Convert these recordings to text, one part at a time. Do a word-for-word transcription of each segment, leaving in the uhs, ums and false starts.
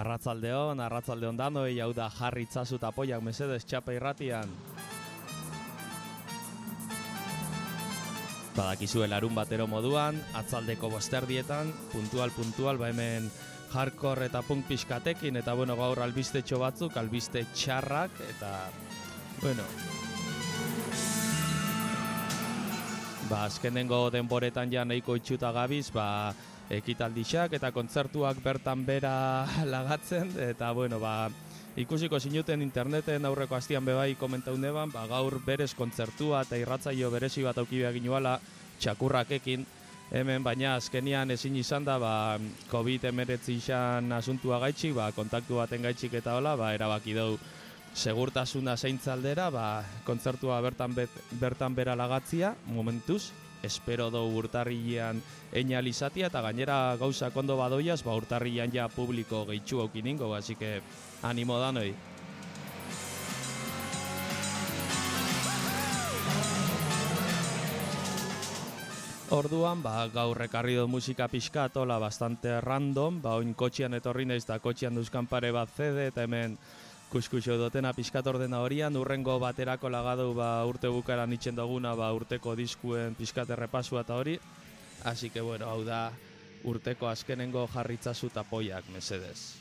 Arratzaldeon, arratzaldeon danoi, hau da jarri itzazu eta poiak mesedez txapa irratian. Badakizue larun batero moduan, atzaldeko bosterdietan, puntual-puntual, ba hemen hardcore eta punk pixkatekin, eta bueno, gaur albistetxo batzuk, albiste txarrak, eta bueno, ba azkenengo denboretan ja nahiko itxuta gabiz, ba ekitaldixak eta kontzertuak bertan bera lagatzen, eta bueno, ba ikusiko zinuten interneten aurreko astian bebai komentaundeban, ba gaur berez kontzertua eta irratzaio berezi bat auki behar ginuala txakurrakekin, hemen baina azkenian ezin izan da, ba covid hemeretzi izan asuntua gaitxik, ba kontaktu baten gaitxik eta hola, ba erabaki dugu segurtasuna zeintzaldera, ba kontzertua bertan, bet, bertan bera lagatzia, momentuz, espero dugu urtarrilean einal izatia, eta gainera gauza kondo badoiaz, ba urtarrilean ja publiko gehitxu aukiningo, así que animo danoi. Orduan, ba, gaur ekarri du musika pixka tola bastante random, ba oin kotxian etorri naiz eta kotxian duzkan pare bat C D, eta hemen kuskuxo dutena pixkat ordena horian, urrengo baterako lagadu ba, urte bukaran itxen duguna ba, urteko diskuen pixkat errepasua eta hori. Así que bueno, hau da urteko azkenengo jarritzazu eta poiak, mesedez.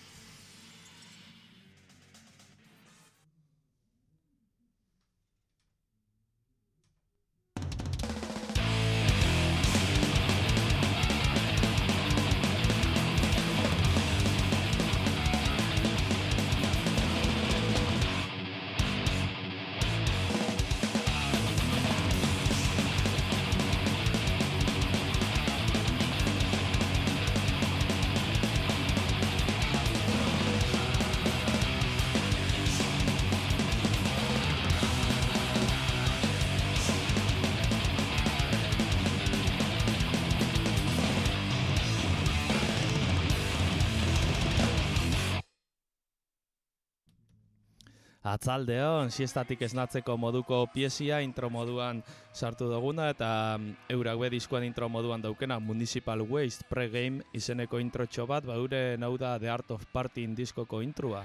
Atzaldeon, siestatik esnatzeko moduko piesia, intro moduan sartu duguna, eta eurak be diskoan intro moduan daukena Municipal Waste Pre-Game izeneko introtxo bat, ba eure nau da The Art of Partying diskoko introa.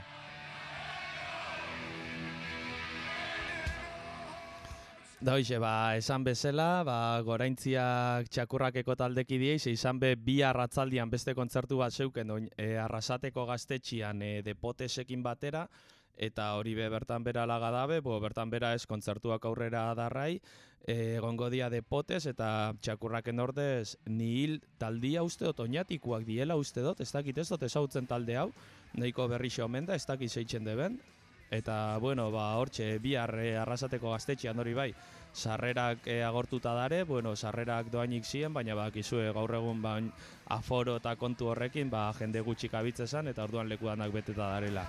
Da hoxe, ba, esan bezala, ba, goraintziak txakurrakeko taldeki dieiz, izan be bi arratzaldian beste kontzertu bat zeuken, oin, e, arrasateko gaztetxian e, Depotesekin batera, eta hori be bertan bera lagadabe, bo bertan bera ez kontzertuak aurrera darrai, e, egongo dia Depotes eta txakurraken ordez nihil taldia uste dut, oinatikuak diela uste dut, ez dakit ez dut ezautzen talde hau, nahiko berrixo omen da, ez dakit zeitzen deben, eta bueno, ba hortxe bihar e, arrasateko gaztetxean hori bai, sarrerak e, agortuta dare, bueno, sarrerak doainik ziren, baina bakizue gaur egun bain aforo eta kontu horrekin, ba jende gutxik abitzezan, eta orduan lekudanak beteta darela.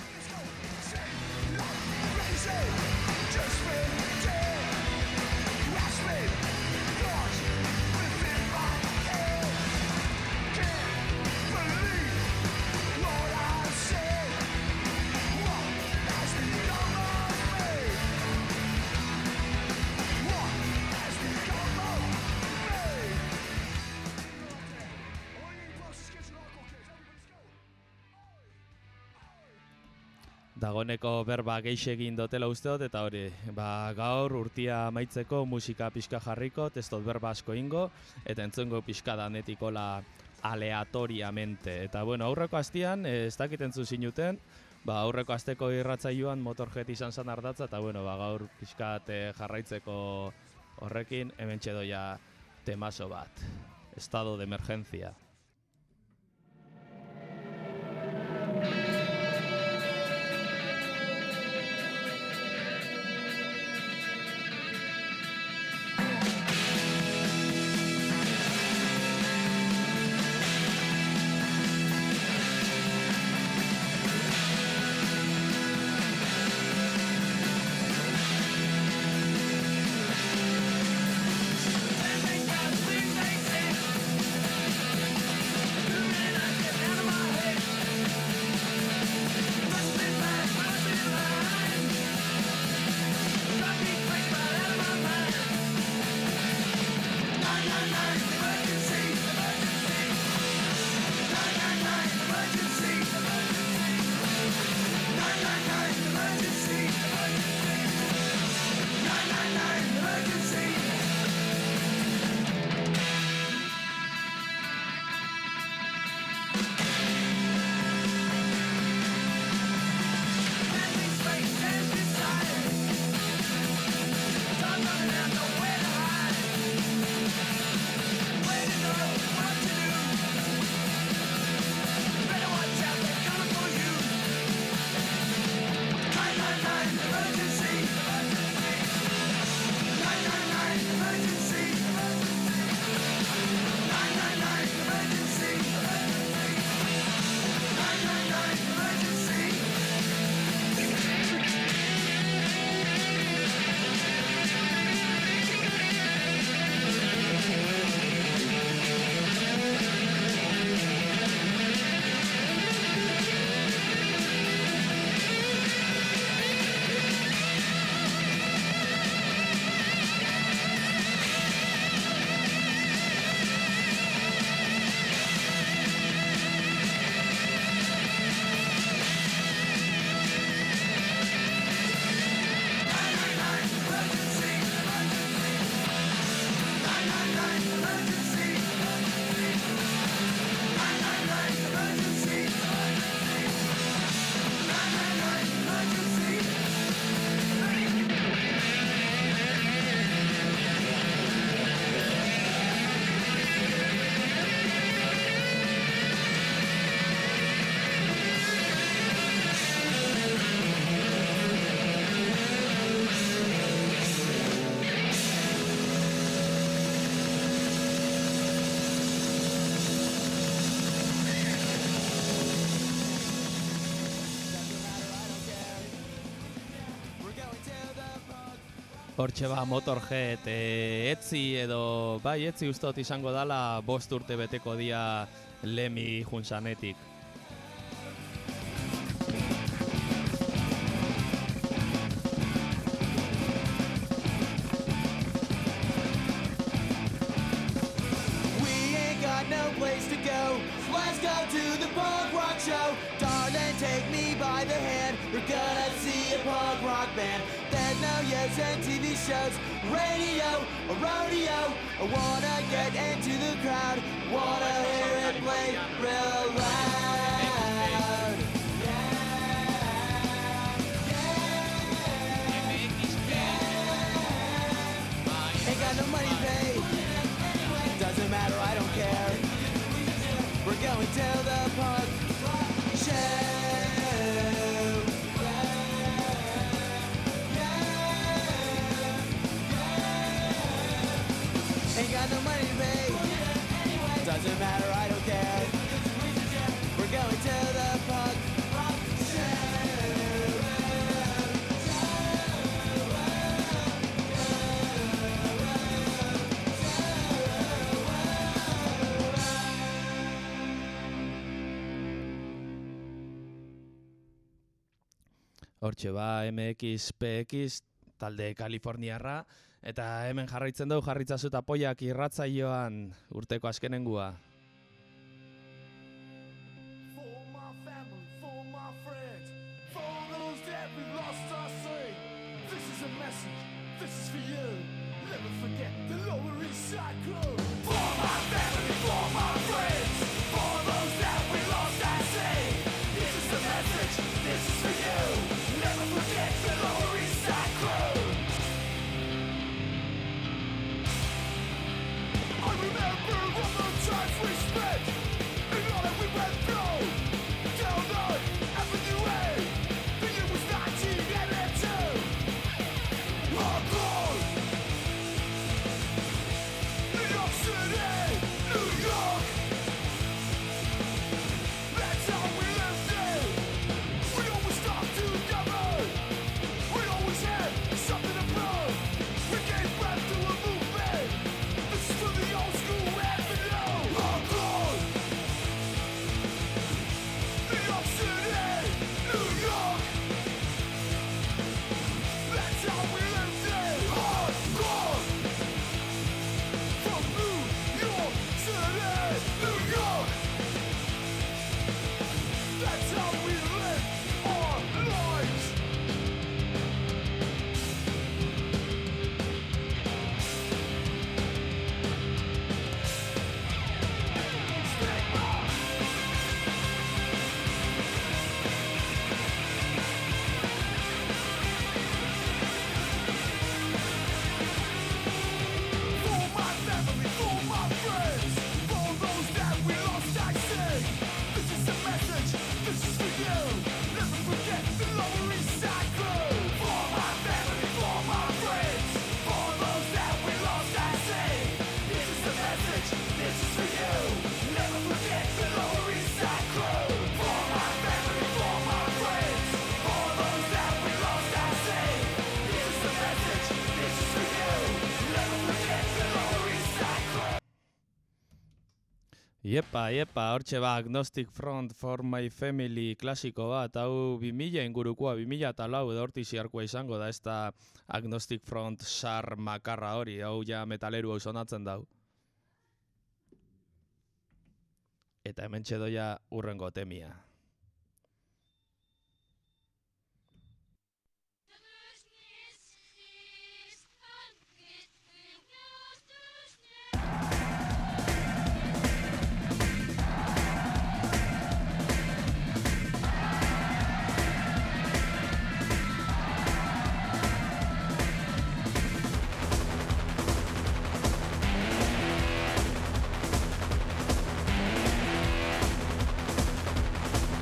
Dagoneko berba geixe egin dotela uste dut, eta hori, ba, gaur urtia amaitzeko musika pixka jarriko, ez dut berba asko ingo, eta entzungo pixka danetikola aleatoriamente. Eta bueno, aurreko astian, ez dakit entzun zinuten, ba, aurreko asteko irratzaioan Motorhead izan zan ardatza, eta bueno, ba, gaur pixkat jarraitzeko horrekin, hemen txedoia temazo bat, estado de emergencia. Every Hortxe ba, Motorhead, e, etzi edo, bai, etzi ustot izango dala bost urte beteko dia Lemmy junsanetik. No place to go, let's go to the punk rock show. Darling, take me by the hand, we're gonna see a punk rock band. There's no use in T V shows, radio, or rodeo. I wanna get into the crowd, wanna hear it play real loud. Ain't got no money to pay, doesn't matter, I don't care. We're going to the punk show. Ain't got no money to pay, doesn't matter, I don't care. We're going to the punk Hortxe ba, M X P X, talde Kaliforniarra, eta hemen jarraitzen dugu jarritzazu eta poiak irratzaioan urteko azkenengua. For my family, for my friends, for those that we lost our say. This is a message, this is for you. Never forget the Lower East Side crew. For my family, for my friends, for those that we lost our say. This is a message, this is for you. Never forget the Lower East Side crew. I remember all the times we spent and all that we went through. Down on Avenue A, the year was nineteen eighty-two. Hardcore. New York City, New York. That's how we lived it. We always stuck together. We always had something to prove. We gave breath to a movement. This is for the old school avenue. Hardcore. New York City, New York. That's how we lived it. Hardcore. From New York City, New York. That's how we live our lives. For my family, for my friends, for those that we lost, I say, this is a message, this is for you. Never forget the Lower East Side crew. For my family, for my friends, for those that we lost, I say, this is a message, this is for you. Never forget the Lower East Side crew. For my family, for my friends, for those that we lost, I say, this is a message, this is for you. Never forget the Lower East Side crew. Iepa, iepa, hortxe ba, Agnostic Front for My Family klasiko bat, hau bi mila ingurukoa, bi mila eta lau edo horti ziarkoa izango da, ez da Agnostic Front sar makarra hori, hau ja metaleru hau sonatzen dau. Eta hemen txedoia urrengo temia. For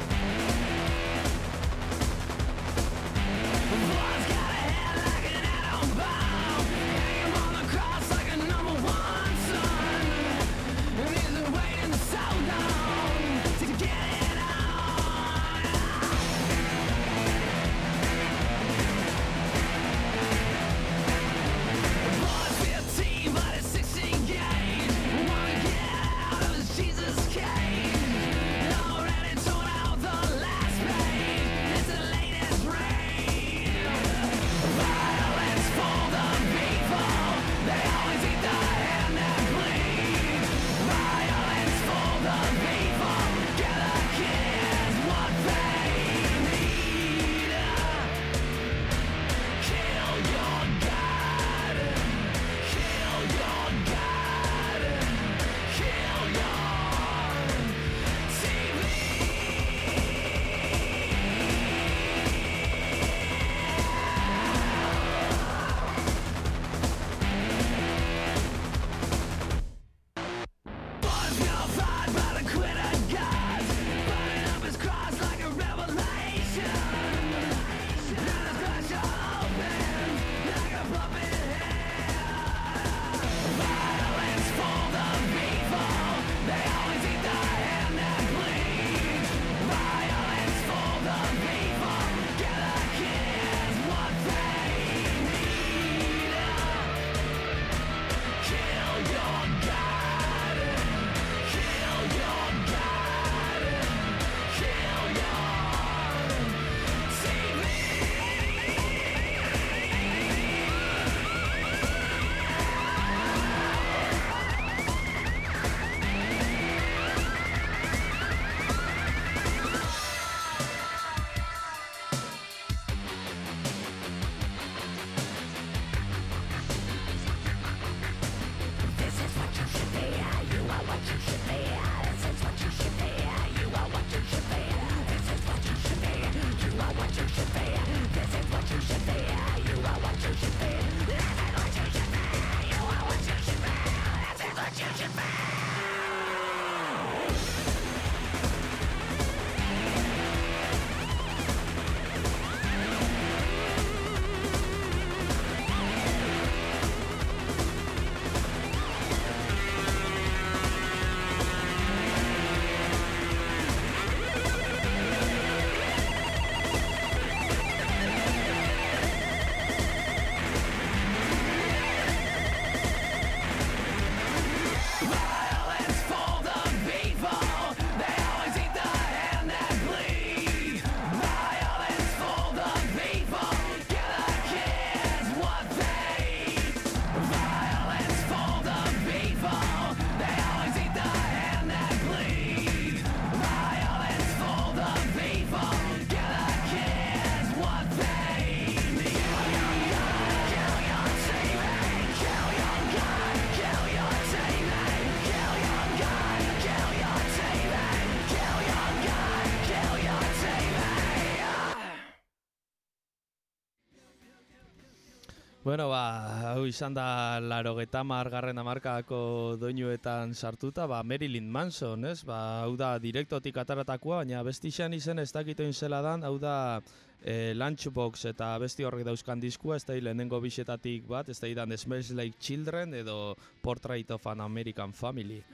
Bueno, ba, hau izan da laurogeta hamargarren hamarkadako doinuetan sartuta, ba, Marilyn Manson, ez? Ba, hau da direktotik ataratakoa, baina bestixan izen ez dakitoin zela dan, hau da e, Lunchbox eta besti horrek dauzkan diskua, ez da lehenengo bisetatik bat, ez da idan Smells Like Children edo Portrait of an American Family.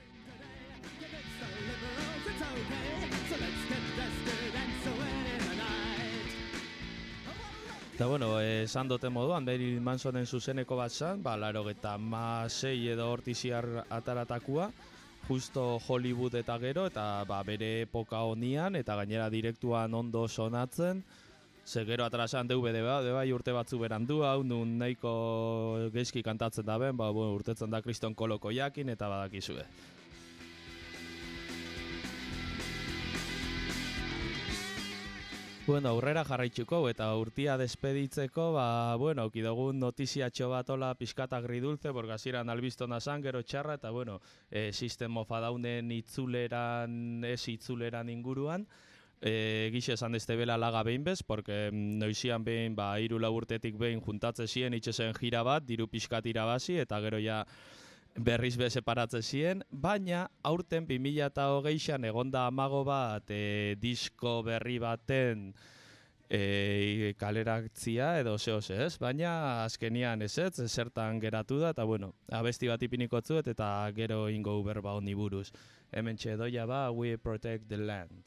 Eta bueno, esan dote moduan, Marilyn Mansonen zuzeneko bat zan, ba, laurogeta hamasei edo hortiziar ataratakua, justo Hollywood eta gero, eta ba, bere epoka honian, eta gainera direktuan ondo sonatzen, ze gero atarasan D V D ba, de bai urte batzu berandu hau, nun nahiko geizki kantatzen da ben, ba, bueno, urtetzen da Kriston Koloko jakin, eta badakizue. Bueno, aurrera jarraitzuko eta urtia despeditzeko, ba, bueno, aukidogun notiziatxo bat ola pixkat agridulce, borgaziran albiztona zan, gero txarra, eta bueno, e, System of a Downen itzuleran, ez itzuleran inguruan, e, gixe esan dezte bela laga behin bez, porque noizian behin, ba, hiru lau urtetik behin juntatze ziren, itxesen jira bat, diru pixkat irabazi, eta gero ja berriz be separatze ziren, baina aurten bi mila hogeian egonda amago bat e, disko berri baten e, kaleratzia edo zehose ez, baina azkenian ez ez, zertan geratu da, eta bueno, abesti bat ipiniko zuet eta gero ingo berba honi buruz. Hemen txedoia ba, We Protect the Land.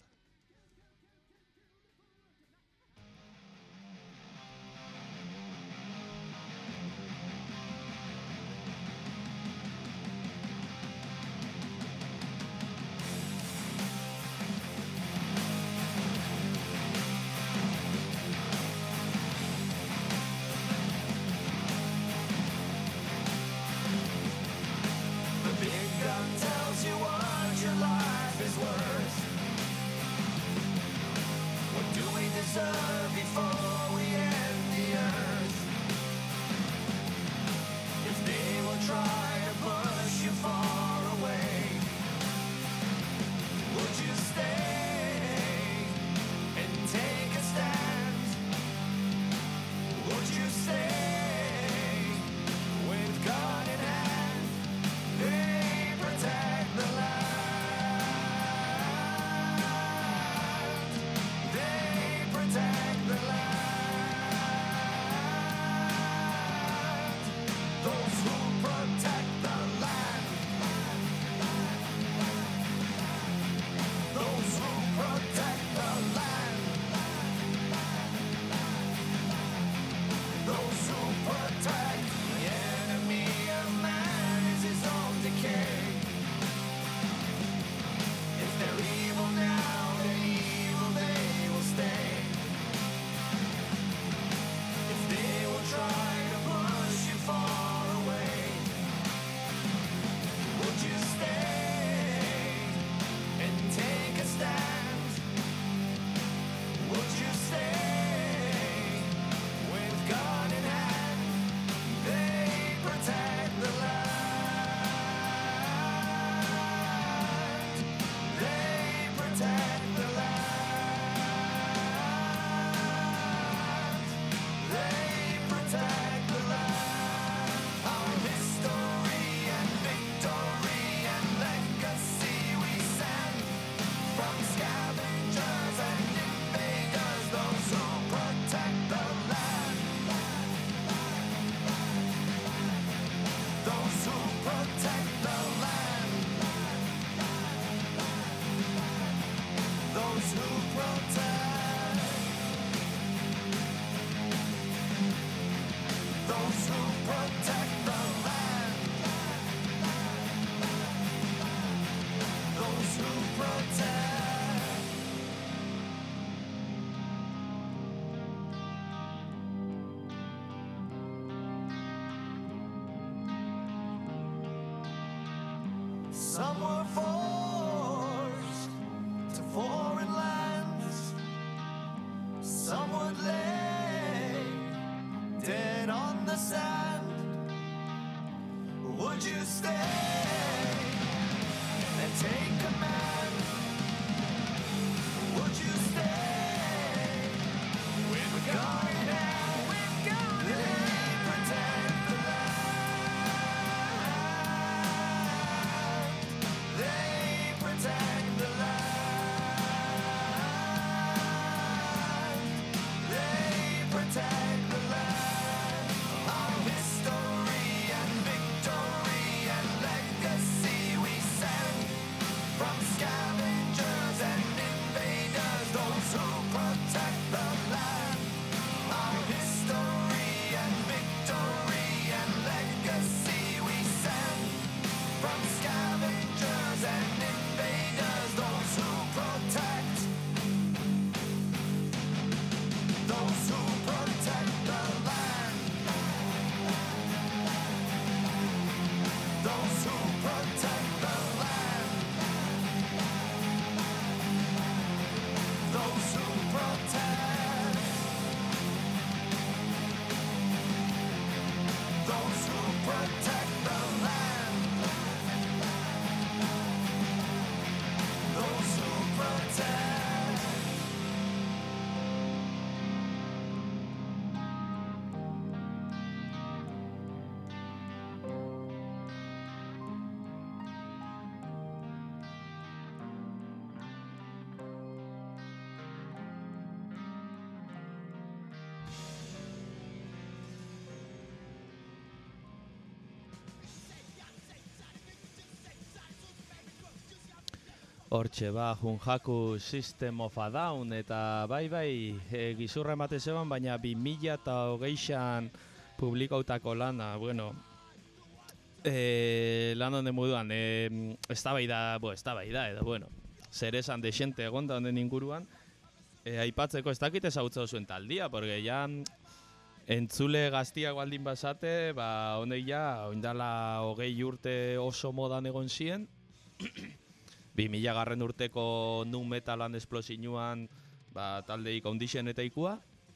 Some were forced to foreign lands. Some would lay dead on the sand. Would you stay and take command? Would you stay with gun in hand? They protect protect the land. Those who protect. Hortxe, ba, Junjaku System of a Down, eta bai, bai, e, gizurra emate zeban, baina bi mila eta hogeixan publikautako lana, bueno, e, lan honen moduan, e, ez da bai da, bo, ez da bai da, edo, bueno, zer esan de xente egonda honen inguruan, e, aipatzeko ez dakit ezagutza zuen taldia, porque ja entzule gaztiak baldin basate, ba, honek ja, oindala hogei urte oso modan egon ziren, bi mila garren urteko nu metalan esplosinuan ba, taldeik ondixen eta ikua.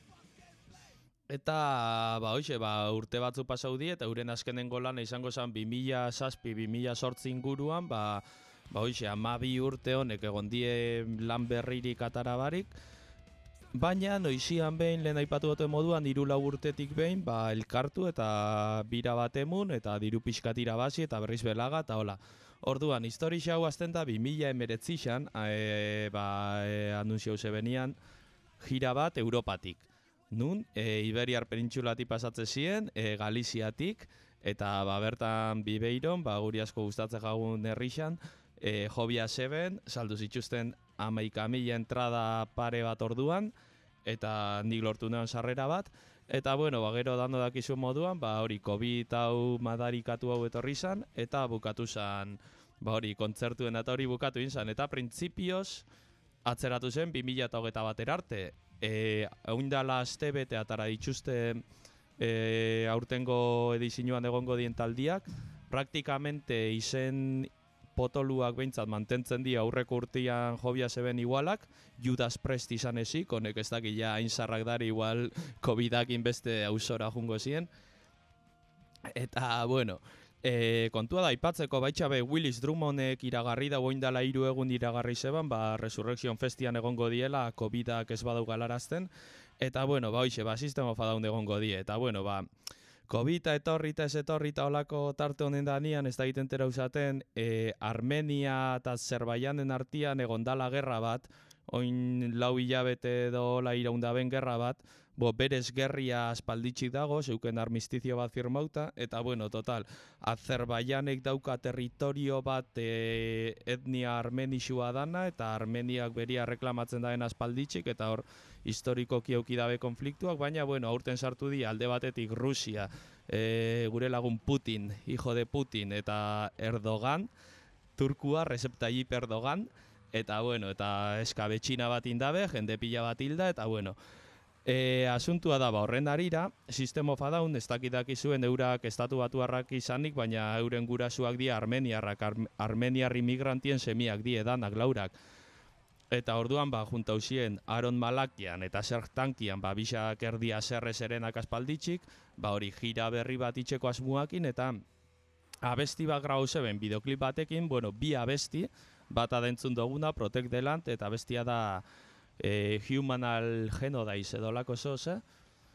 Eta ba, hoxe, ba, urte batzu pasau die, eta euren azkenengo lana izango zen bi mila zazpi bi mila zortzi inguruan, ba, ba hoxe, hamabi urte honek egon die lan berririk atarabarik, baina noizian behin lehen aipatu duten moduan hiru lau urtetik behin ba, elkartu eta bira bat emun, eta diru pixkat irabazi eta berriz belaga, eta hola. Orduan, historia hau azten da bi mila emeretzixan, e, ba, e, anunziau zebenian, gira bat Europatik. Nun, e, Iberiar penintxulatik pasatze ziren, e, Galiziatik, eta ba, bertan Bibeiron, ba, guri asko gustatzen jagun herrixan, e, Jobia Seben, saldu zituzten hamaika mila entrada pare bat orduan, eta nik lortu nean sarrera bat, eta bueno, ba, gero dando dakizu moduan, ba, hori, COVID hau madarikatu hau etorri zan, eta bukatu zan, ba, hori, kontzertuen eta hori bukatu inzan, eta printzipioz atzeratu zen bi mila hogeita batera arte. E, Eundala aste bete atara dituzte e, aurtengo edizioan egongo dien taldiak, praktikamente izen potoluak behintzat mantentzen di aurreko urtean Jobia Seben igualak, Judas Priest izan ezik, honek ez dakit ja hain zarrak dari igual COVIDakin beste ausora jungo ziren. Eta, bueno, e, kontua da aipatzeko baitxabe Willis Drummondek iragarri da oindala hiru egun iragarri zeban, ba, Resurrection Festian egongo diela, COVIDak ez badau galarazten, eta, bueno, ba, hoxe, ba, System of a Down egongo die, eta, bueno, ba, COVID etorri eta ez etorri eta olako tarte honen danian, ez da egiten tera usaten, e, Armenia eta Azerbaijanen artian egondala gerra bat, oin lau hilabete dola iraundaben gerra bat, bo, berez gerria aspalditxik dago, zeuken armistizio bat firmauta, eta bueno, total, Azerbaijanek dauka territorio bat e, etnia armenixua dana, eta Armeniak beria reklamatzen daen aspalditxik, eta hor historikoki auki dabe konfliktuak, baina bueno, aurten sartu di alde batetik Rusia, e, gure lagun Putin, hijo de Putin, eta Erdogan, Turkua, Recep Tayyip Erdogan, eta bueno, eta eskabetxina bat indabe, jende pila bat hilda, eta bueno, E, asuntua da, ba, horren arira, System of a Down, ez dakidaki zuen eurak estatu batuarrak izanik, baina euren gurasuak die armeniarrak, ar, armeniar imigrantien semiak die danak laurak. Eta orduan, ba, juntauzien Aaron Malakian eta Serge Tankian, ba, bisak erdia zerre zerenak aspalditxik, ba, hori gira berri bat itxeko asmuakin, eta abesti bat grau zeben, bideoklip batekin, bueno, bi abesti, bat adentzun duguna, Protect the Land, eta abestia da E, Humanal Genocide edo lako zoz, eh?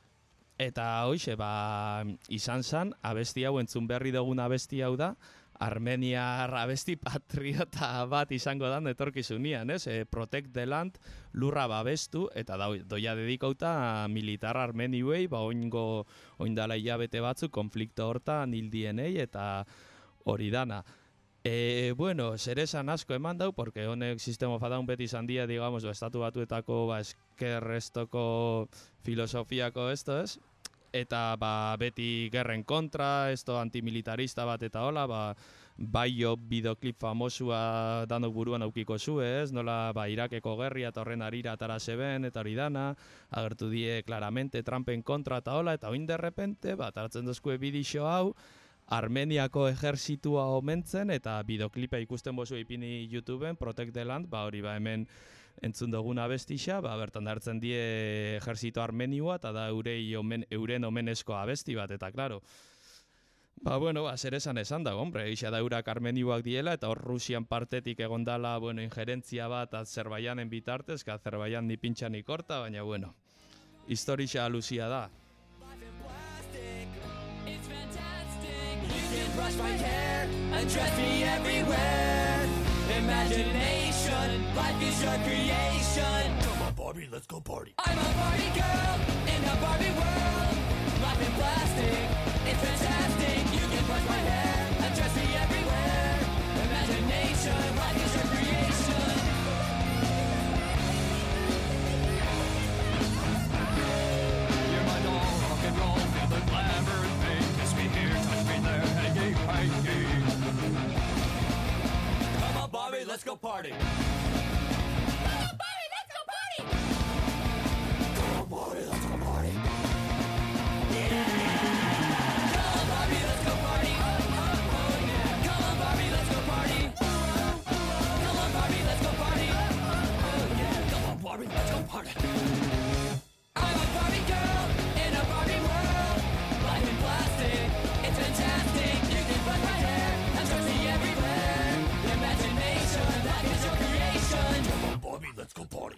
Eta hoxe, ba, izan zan, abesti hau entzun berri dugun abesti hau da, Armeniar abesti patriota bat izango dan etorkizunian, ez? E, Protect the Land, lurra babestu, eta da, doia dedikauta militar armeniuei, ba, oingo, oindala hilabete batzu, konflikto hortan hildienei, eta hori dana. E, bueno, zer esan asko eman dau, porque honek System of a Down beti izan dia, digamos, ba, estatu batuetako ba, eskerrestoko filosofiako esto, ez? Eta ba, beti gerren kontra, esto antimilitarista bat eta hola, ba, baio bideoklip famosua danok buruan aukiko zu, ez? Nola, ba, Irakeko gerria eta horren arira atara zeben, eta hori dana, agertu die claramente Trumpen kontra eta hola, eta oin de repente, ba, taratzen dozkue bidixo hau, Armeniako ejertzitua omentzen, eta bideoklipa ikusten bozu ipini YouTubeen, Protect the Land, ba hori ba hemen entzun duguna abestixa, ba bertan hartzen die ejertzito armenioa, eta da eurei omen, euren omenezko abesti bat, eta klaro, Ba, bueno, ba, zer esan esan dago, hombre, eixa da eurak armenioak diela, eta hor Rusian partetik egondala, bueno, injerentzia bat Azerbaijanen bitartez, que Azerbaijan ni pintxa ni korta, baina, bueno, historia luzia da. Brush my hair and dress me everywhere. Imagination, life is your creation. Come on, Barbie, let's go party. I'm a Barbie girl in a Barbie world. Life in plastic, it's fantastic. You can brush my hair and dress me everywhere. Imagination, life is your creation. You're my doll, rock and roll, feel the glamour and pain. Kiss me here, touch me there, hey, hey, hey, hey. Come on, Barbie, let's go party. Party. I'm a Barbie girl in a Barbie world. Life in plastic, it's fantastic. You can brush my hair and dress me everywhere. Imagination, life is your creation. Come on, Barbie, let's go party.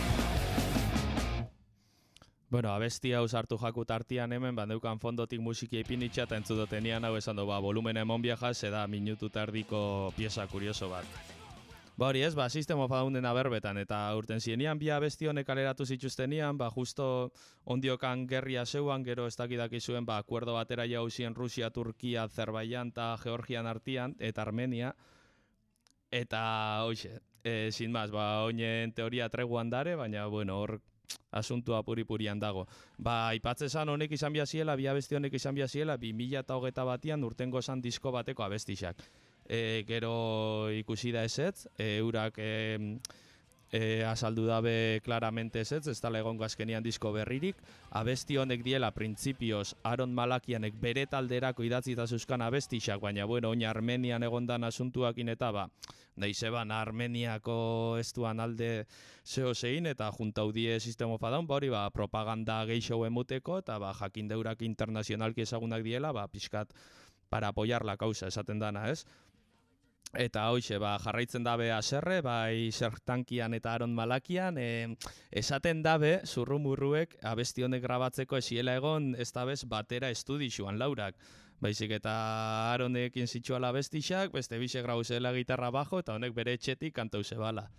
Bueno, abesti hau sartu jakut artian hemen, bandeukan fondotik musiki ipinitxa, eta entzudotenian hau esan du, ba, volumena emon biajaz, eda minutu tardiko pieza kurioso bat. Ba hori ez, ba, System of a Downen aberbetan, eta urten zienian bi abesti honek aleratu zituztenian, ba, justo ondiokan gerria zeuan, gero ez dakidaki zuen, ba, akuerdo batera jauzien Rusia, Turkia, Azerbaijan eta Georgian artian, eta Armenia, eta, hoxe, e, sin maz, ba, oinen teoria treguan dare, baina, bueno, hor asuntua puri-purian dago. Ba, ipatzezan honek izan biaziela, bi abesti honek izan biaziela, bi mila eta hogeta batian urtengo zan disko bateko abestixak. E, gero ikusi da ezetz, e, eurak e, e, azaldu dabe claramente ezetz, ez dala egongo azkenian disko berririk. Abesti honek diela, printzipioz, Aaron Malakianek bere talderako idatzita zuzkan abestixak, baina, bueno, oin Armenian egondan asuntuakin eta, ba, naizeban Armeniako ez duan alde zeo zein, eta juntaudie System of a Down, ba, hori, ba, propaganda geixo emuteko, eta, ba, jakin deurak internazionalki ezagunak diela, ba, pixkat, para apoyar la causa, esaten dana, ez? Eta hoxe, ba, jarraitzen dabe Aserre, bai Sertankian eta Aaron Malakian, e, esaten dabe, zurrumurruek, abesti honek grabatzeko esiela egon, ez dabez batera estudixuan laurak. Baizik eta Aaronekin zitsuala abestixak, beste bise grauzela gitarra bajo, eta honek bere etxetik kantau zebala.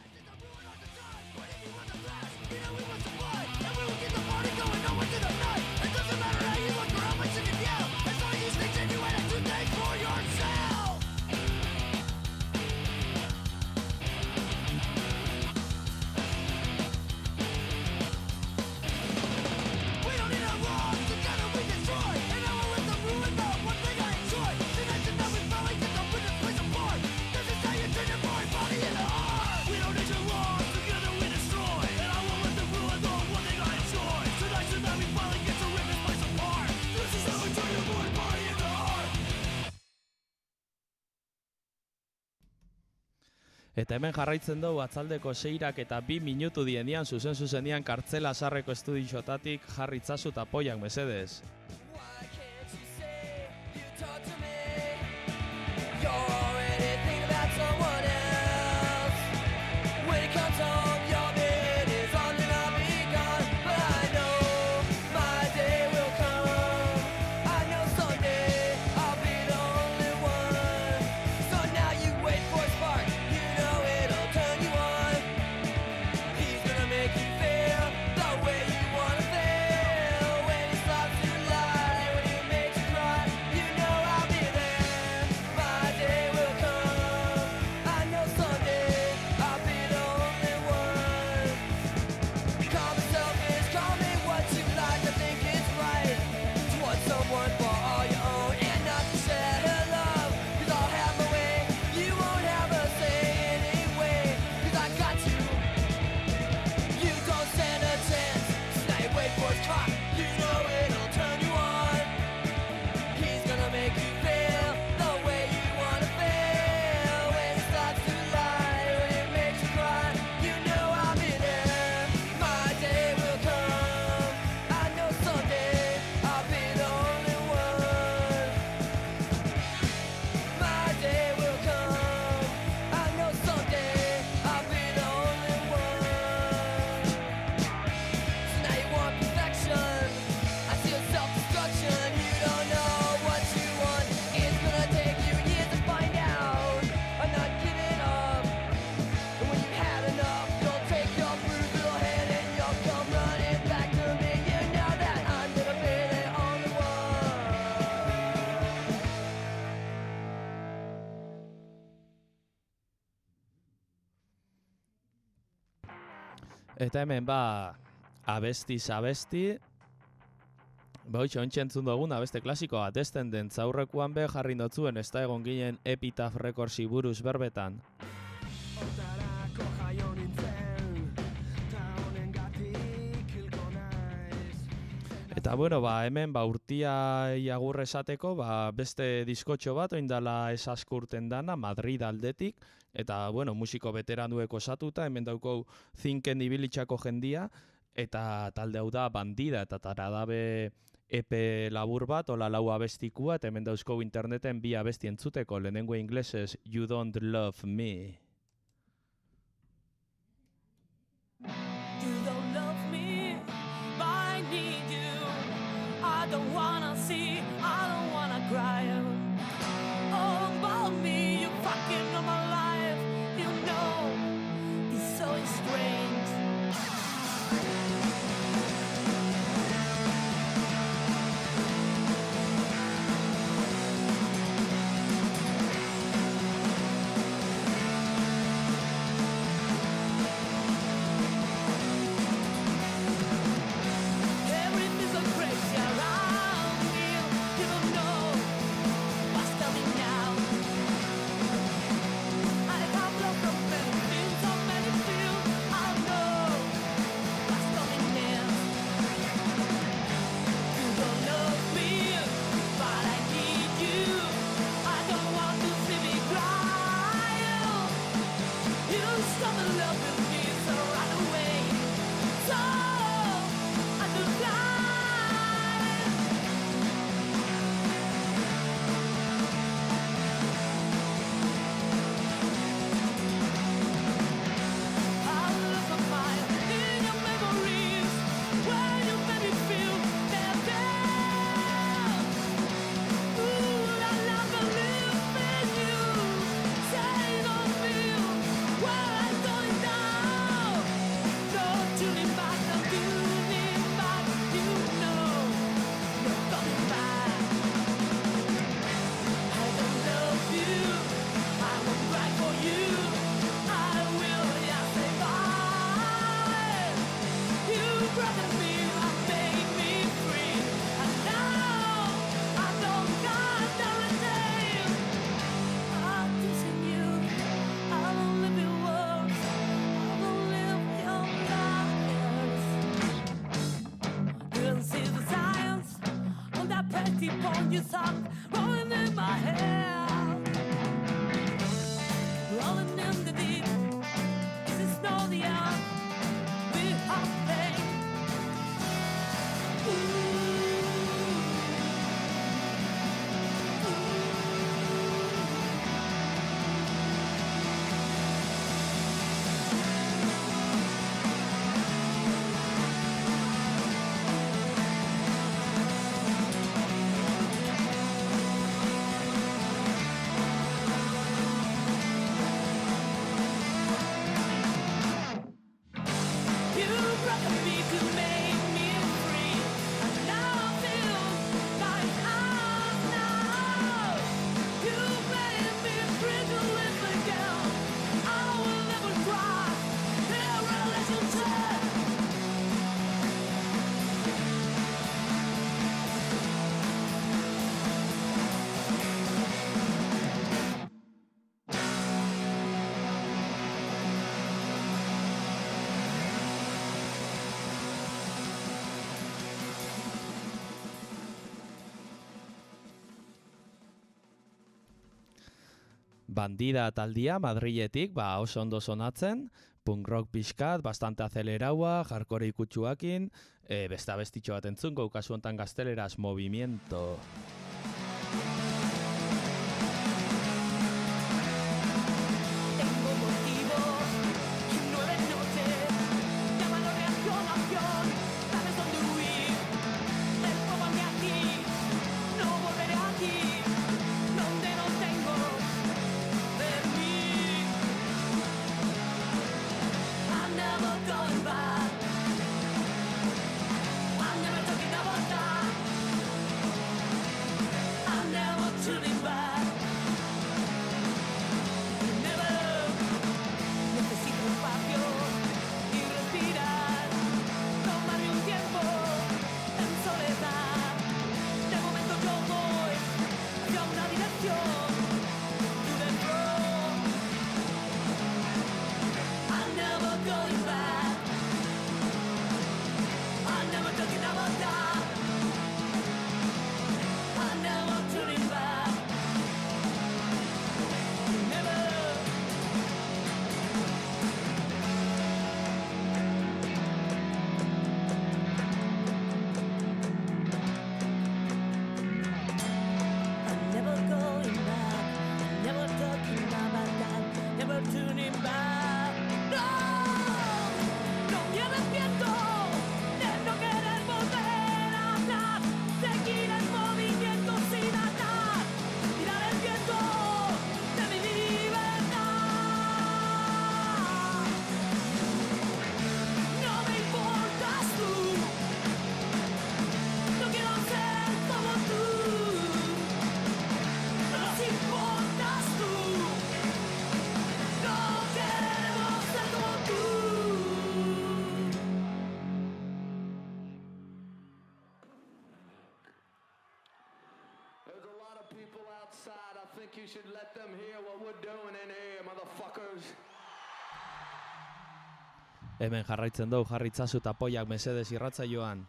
Eta hemen jarraitzen dugu atzaldeko seirak eta bi minutu dienian, zuzen zuzenian kartzela sarreko estudixotatik jarritzazu eta poiak mesedez. Make you feel the way you wanna feel when it starts to light. Eta hemen ba, abestiz abesti, ba hoitxe ontsi entzun dugun abeste klasikoa, Descendents aurrekoan be jarri notzuen, ez da egon ginen Epitaph Recordsi buruz berbetan. Hortarako jaio nintzen, ta honengatik hilko naiz. Eta bueno, ba, hemen ba, urtia agur esateko, ba, beste diskotxo bat, oindala ez asko urten dana, Madrid aldetik, eta bueno, musiko veteranuek osatuta, hemen daukou zinken ibilitxako jendia, eta talde hau da Bandida, eta taradabe E P labur bat, ola lau abestikua, eta hemen dauzkou interneten bi abesti entzuteko, lehenengo inglesez, You Don't Love Me. You don't love me, but I need you. I don't wanna see, I don't wanna cry. Oh, about me, you fucking know my life. You know, it's so strange. Everything's so crazy around me. You don't know what's coming now. I have lost so many things, so many feels. I know what's coming next. You don't love me, but I need you. I don't want to see me cry. You stop and love with me, so run away. So I could fly. I lost a mile in your memories when you made me feel that bad. Ooh, I love and live in you. Say you don't feel where I'm going down. No turning back, no turning back. You know you're coming back. I don't love you. I won't cry for you. I will just say bye. You broke me and made me free, and now I don't got the retain. I'm kissing you. I don't live in words. I don't live your lies. Couldn't see the science on that petty point you suck, rolling in my hair. Rolling in the deep, this is not the end. We have pain. You broke me to make me free, and now I feel like I'm now. You made me free to live again. I will never try a relationship. Bandida taldia Madriletik, ba oso ondo sonatzen, punk rock pixkat, bastante aceleraua, hardcore ikutsuakin, e, beste abestitxo bat entzungo, kasu hontan gazteleraz, Movimiento. Tengo motivo y nueve noches. Llámalo reacción, acción. Sabes dónde huir. Empújame aquí. No volveré aquí. Donde no tengo de mí. I'm never going back. I'm never talking about that. There's a lot of people outside. I think you should let them hear what we're doing in here, motherfuckers. Hemen jarraitzen dugu jarritzazu eta poiak mesedez irratsaioan.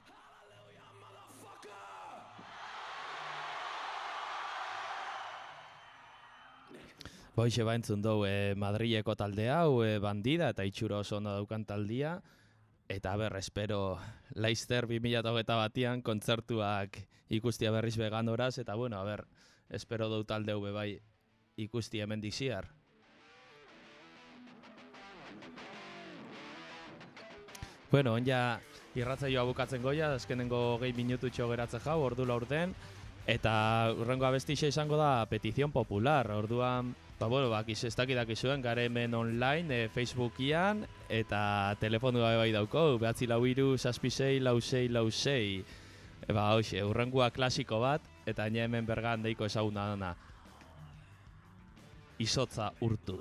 Boixe ba entzun dugu e, Madrileko talde hau, e, bandida eta itxura oso ondo daukan taldia. Eta ber, espero Leicester bi mila hogeita batian kontzertuak ikustia berriz veganoraz. Eta bueno, a ber, espero dut talde hau bai ikusti hemen diziar. Bueno, onja irratzaioa bukatzen goia, azkenengo gehi minututxo geratzen jau, ordu laurden. Eta urrengo abestixa izango da petizion popular, orduan, ba, bueno, ba, ez dakidakizuen, gare hemen online, e, Facebookian, eta telefonua bai dauko, behatzi lau iru, zazpi sei, lau sei, lau sei. E, ba, hoxe, urrengoa klasiko bat, eta ina hemen bergan deiko ezaguna dana. Izotza urtu.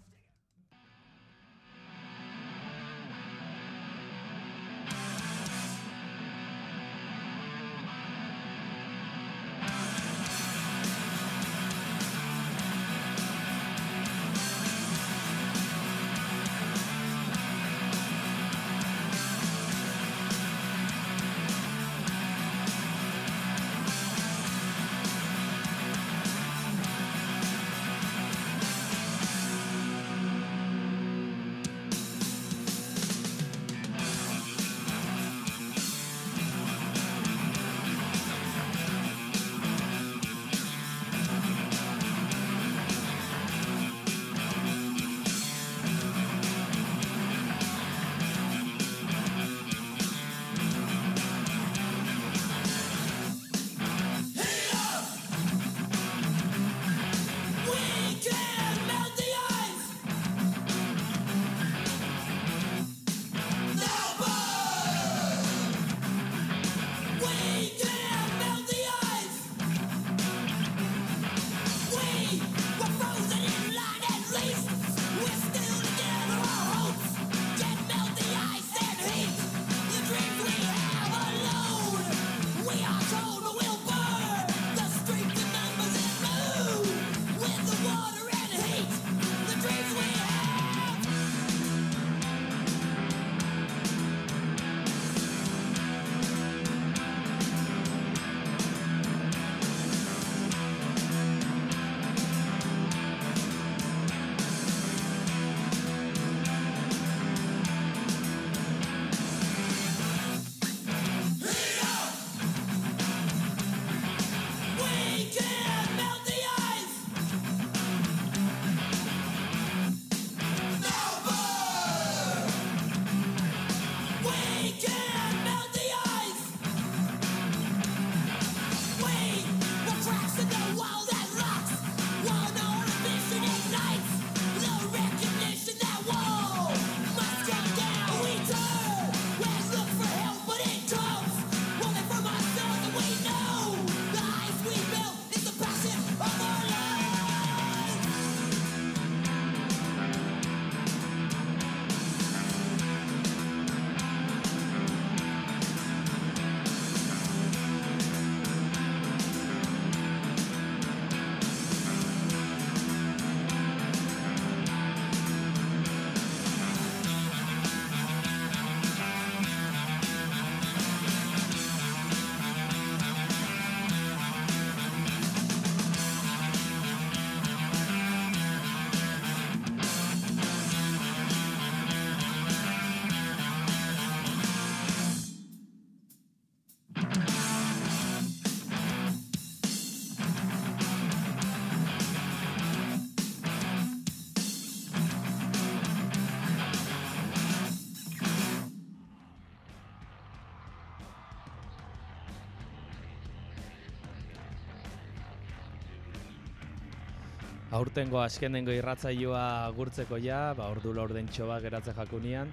Aurtengo azkenengo irratzaioa agurtzeko ja, ba ordu laurdentxo bat geratzen jakunian.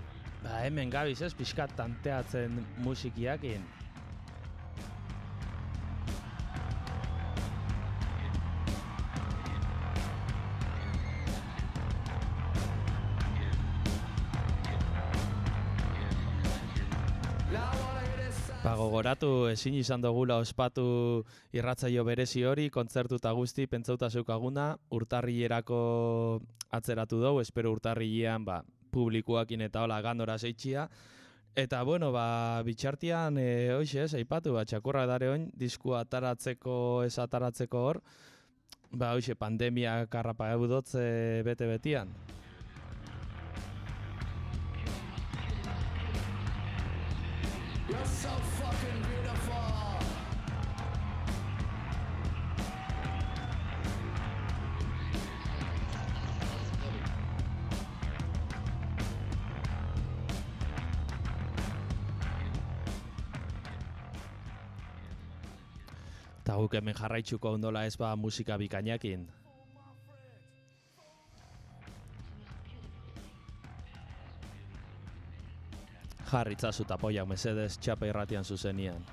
Ba hemen gabiz ez, pixkat tanteatzen musikiakin. Now I wanna hear this sound. Ba, gogoratu ezin izan dugula ospatu irratzaio berezi hori, kontzertu eta guzti pentsauta zeukaguna, urtarrilerako atzeratu dugu, espero urtarrilean ba, publikoakin eta hola gandora zeitxia. Eta, bueno, ba, bitxartian, e, hoxe ez, aipatu, ba, txakurra dare oin, diskua ataratzeko, ez ataratzeko hor, ba, hoxe, pandemia karrapa eudotze bete-betian. You're so fucking beautiful. Eta guk hemen jarraitzuko ondola ez ba musika bikainakin. Jarritzazu tapoiak mesedez txapa irratian zuzenian.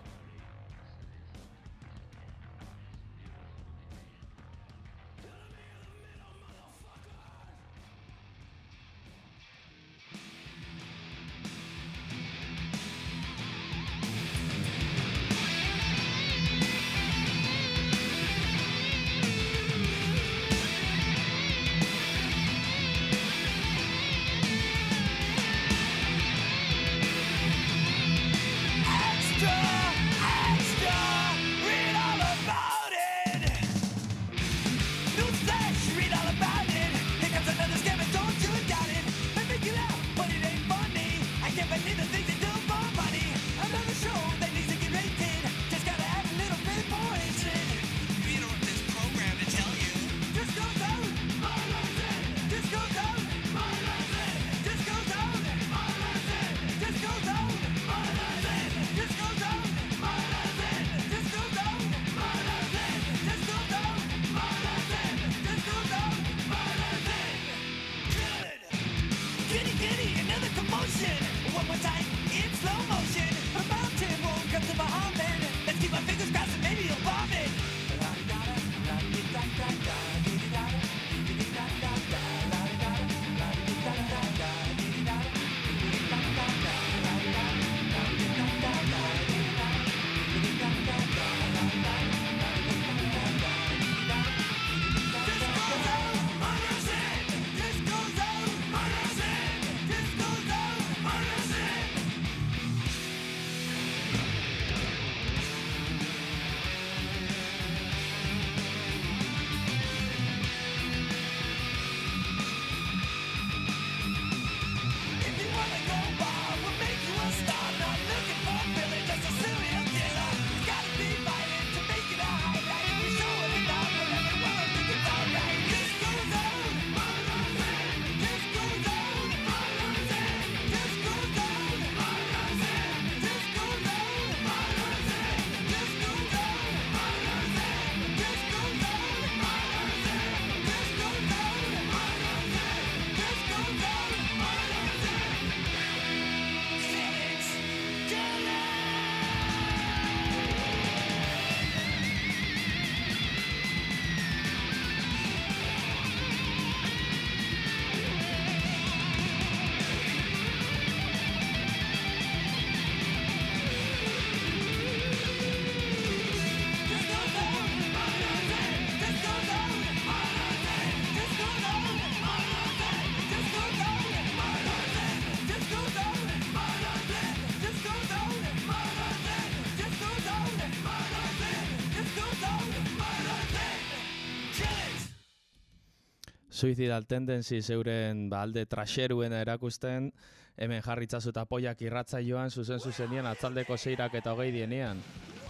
Suicidal Tendencies euren ba, alde trasheruena erakusten, hemen jarritzazu eta poiak irratzaioan zuzen zuzenian atzaldeko seirak eta hogei dienean.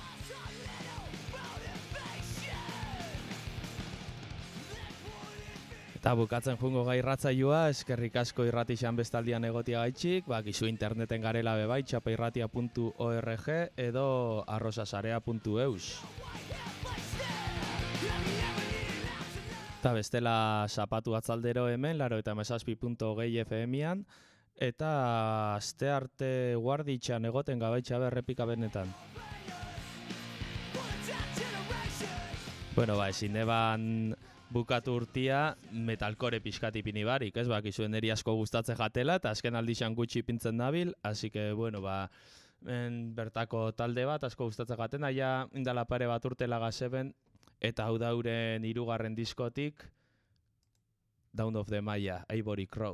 Eta bukatzen jungo gai irratzaioa, eskerrik asko irratixan bestaldian egotia gaitxik, bak izu interneten garela bebai, txapairratia puntu org edo arrosasarea puntu eus. Eta bestela zapatu atzaldero hemen, laro eta mesazpi puntu hogei F M-an, eta aste arte guarditxan egoten gabaitxa berrepika benetan. Bueno, ba, ezin eban bukatu urtia metalcore pixkat ipini barik, ez? Bak, izuen eri asko gustatzen jatela, eta azken aldixan gutxi ipintzen nabil, así que, bueno, ba, en bertako talde bat, asko gustatzen gaten, aia indala pare bat urtela gazeben, eta hau da euren hirugarren diskotik, Down of the Maya, Ivory Crow.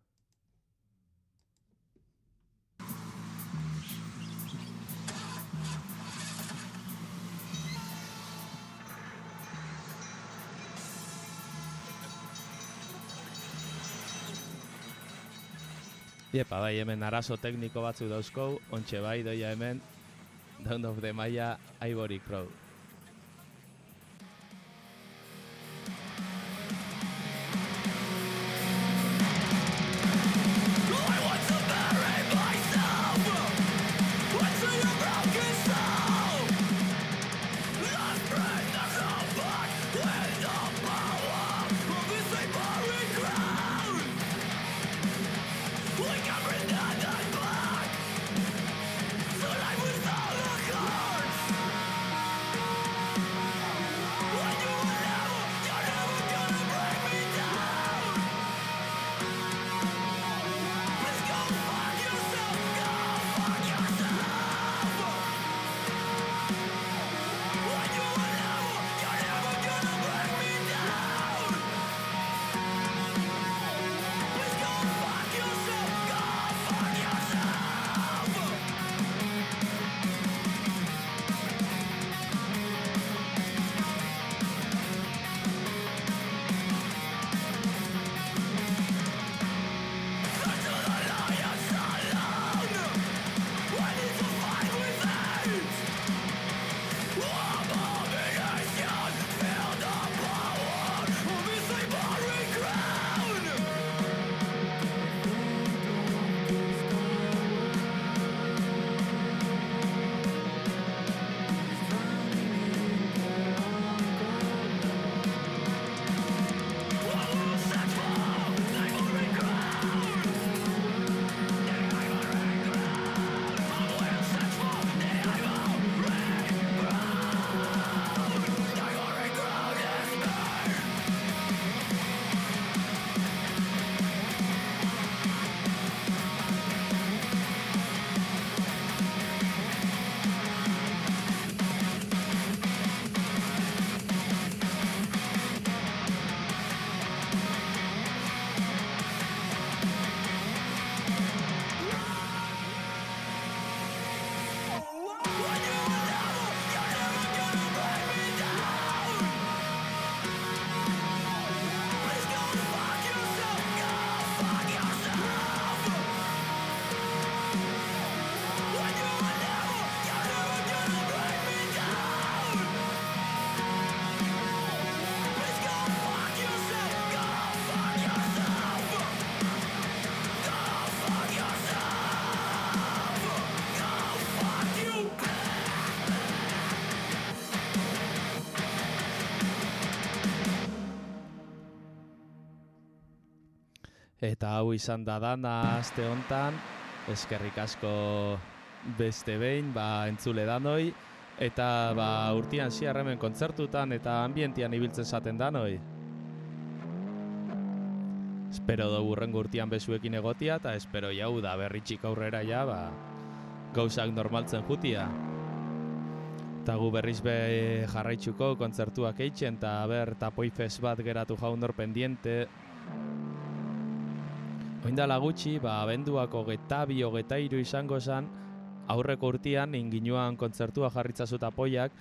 Iepa, bai, hemen arazo tekniko batzu dauzkou, ontxe bai, doia hemen, Down of the Maya, Ivory Crow. Eta hau izan da dana aste hontan, eskerrik asko beste behin, ba, entzule danoi, eta ba, urtian ziar hemen kontzertutan eta ambientian ibiltzen zaten danoi. Espero dugu hurrengo urtian bezuekin egotia, eta espero jau da berritxik aurrera ja, ba, gauzak normaltzen jutia. Eta gu berriz be jarraitzuko kontzertuak eitzen, eta ber, tapoifes bat geratu jaun hor pendiente. Oindala gutxi, ba, abenduak hogeta bi, hogeta hiru izango zen, aurreko urtian inginuan kontzertua jarritzazu tapoiak.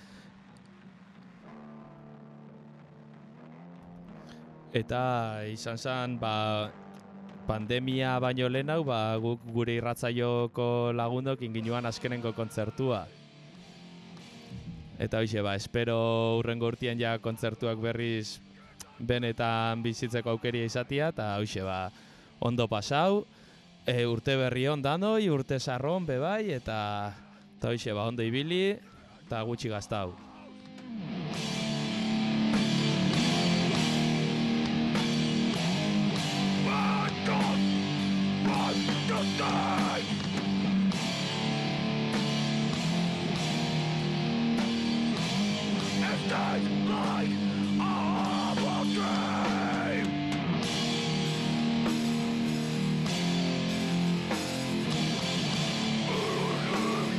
Eta izan zen, ba, pandemia baino lehenau, ba, guk gure irratzaioko lagunok inginuan azkenengo kontzertua. Eta hoxe, ba, espero hurrengo urtien ja kontzertuak berriz benetan bizitzeko aukeria izatia, eta hoxe, ba, ondo pasau, e, urte berri on danoi, urte sarron bebai, eta eta hoxe, ba, ondo ibili, eta gutxi gaztau. Like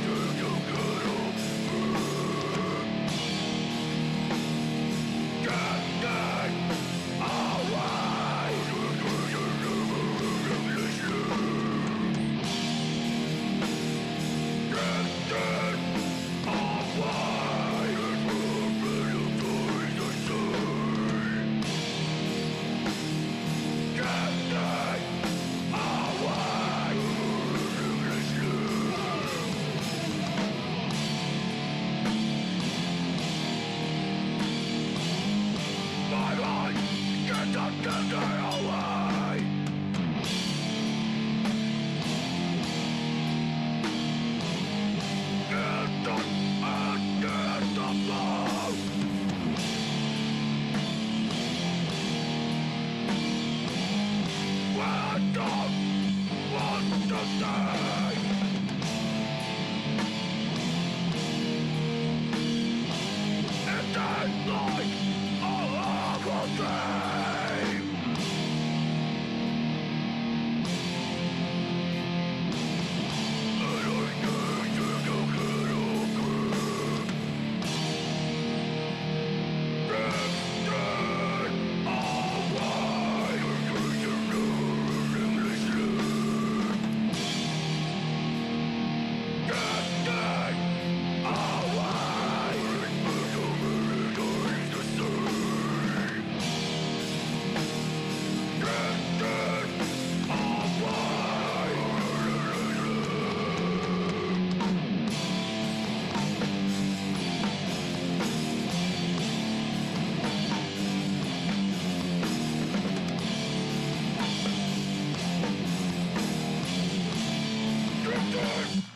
Drifting